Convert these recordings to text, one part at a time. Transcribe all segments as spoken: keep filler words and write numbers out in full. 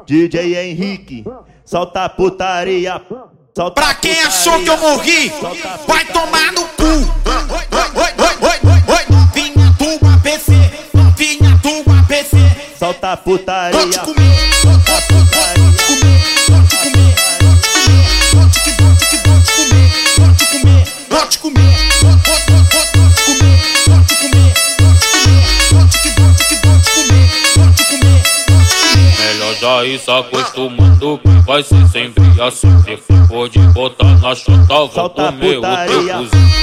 D J Henrique, solta a putaria. Solta pra quem putaria, achou que eu morri, vai tomar no cu. Oi, oi, oi, oi, oi, oi, novinha tua P C, novinha tua P C. Solta a putaria. Vou te comer, vou te comer, vou te comer, vou te comer, vou te comer, vou te comer, vou te comer, vou te comer, vou te comer, vou te comer, vou te comer, vou te comer. Melhor já ir se acostumando que vai ser sempre assim. Pode botar na chota, vou comer o teu cozinho.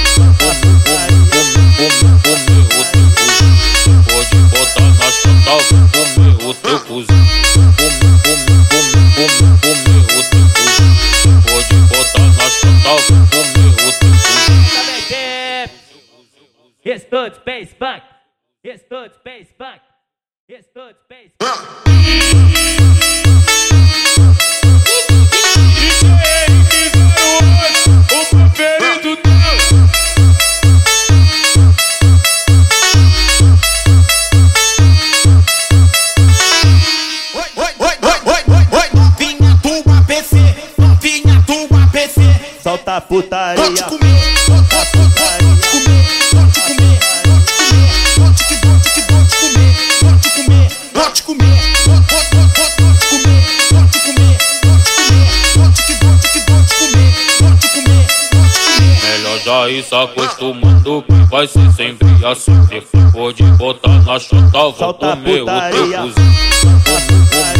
Comer o teu cozinho. Pode botar na chota, vou comer o teu cozinho. Comer, comer, comer, comer o teu cozinho. Pode botar na chota, vou comer o teu cozinho. Restou de Space Funk. Restou de Space Funk. Restou de Space Funk. Solta a putaria. Vou te comer, vou te comer, vou te comer, vou te comer, vou te comer, vou te comer, vou te comer, vou te comer, vou te comer, vou te comer, vou te comer. Melhor já ir se acostumando que vai ser sempre assim. Pode botar na chota, vou comer o teu cozinho.